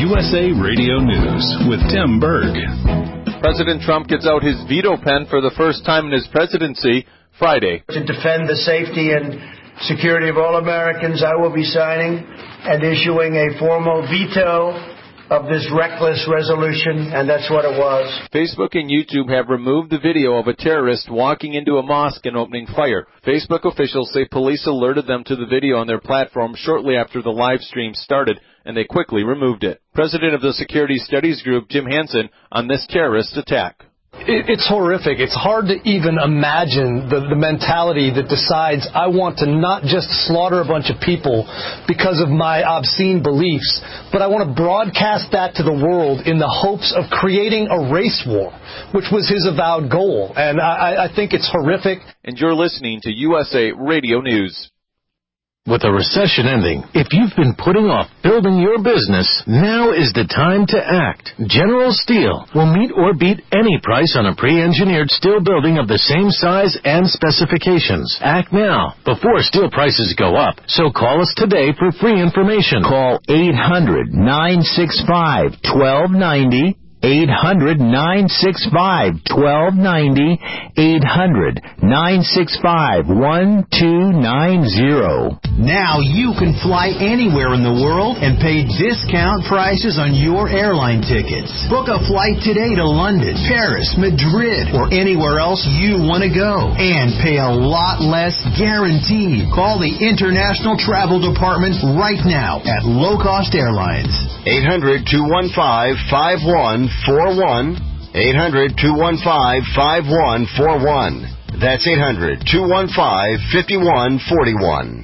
USA Radio News with Tim Berg. President Trump gets out his veto pen for the first time in his presidency Friday. To defend the safety and security of all Americans, I will be signing and issuing a formal veto of this reckless resolution, and that's what it was. Facebook and YouTube have removed the video of a terrorist walking into a mosque and opening fire. Facebook officials say police alerted them to the video on their platform shortly after the live stream started, and they quickly removed it. President of the Security Studies Group, Jim Hansen, on this terrorist attack. It's horrific. It's hard to even imagine the mentality that decides I want to not just slaughter a bunch of people because of my obscene beliefs, but I want to broadcast that to the world in the hopes of creating a race war, which was his avowed goal. And I think it's horrific. And you're listening to USA Radio News. With a recession ending, if you've been putting off building your business, now is the time to act. General Steel will meet or beat any price on a pre-engineered steel building of the same size and specifications. Act now, before steel prices go up. So call us today for free information. Call 800-965-1290. 800-965-1290, 800-965-1290. Now you can fly anywhere in the world and pay discount prices on your airline tickets. Book a flight today to London, Paris, Madrid, or anywhere else you want to go, and pay a lot less guaranteed. Call the International Travel Department right now at Low Cost Airlines. 800-215-5141. 800-215-5141. That's 800-215-5141.